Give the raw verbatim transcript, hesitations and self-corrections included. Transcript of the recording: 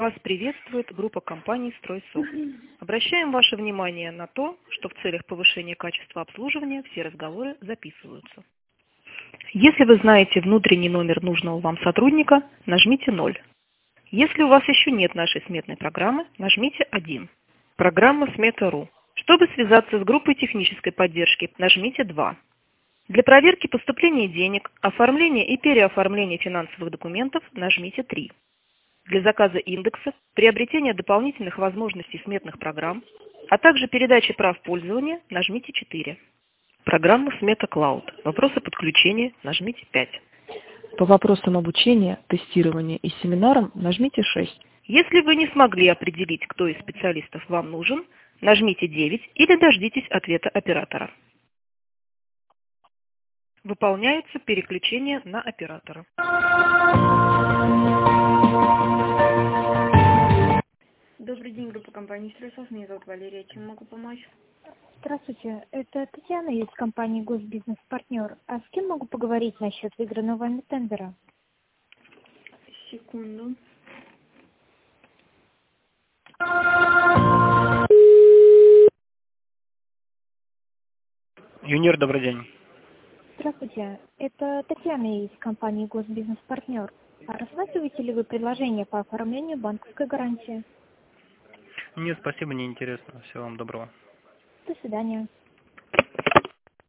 Вас приветствует группа компаний «Стройсофт». Обращаем ваше внимание на то, что в целях повышения качества обслуживания все разговоры записываются. Если вы знаете внутренний номер нужного вам сотрудника, нажмите ноль. Если у вас еще нет нашей сметной программы, нажмите один. Программа смета точка ру. Чтобы связаться с группой технической поддержки, нажмите два. Для проверки поступления денег, оформления и переоформления финансовых документов нажмите три. Для заказа индексов, приобретения дополнительных возможностей сметных программ, а также передачи прав пользования нажмите четыре. Программа Смета Cloud. Вопросы подключения нажмите пять. По вопросам обучения, тестирования и семинарам нажмите шесть. Если вы не смогли определить, кто из специалистов вам нужен, нажмите девять или дождитесь ответа оператора. Выполняется переключение на оператора. Добрый день, группа компании «Стройсофт». Меня зовут Валерия. Чем могу помочь? Здравствуйте, это Татьяна из компании «Госбизнес-партнер». А с кем могу поговорить насчет выигранного вами тендера? Секунду. Юнир, добрый день. Здравствуйте, это Татьяна из компании «Госбизнес-партнер». А рассматриваете ли вы предложение по оформлению банковской гарантии? Нет, спасибо, не интересно. Всего вам доброго. До свидания.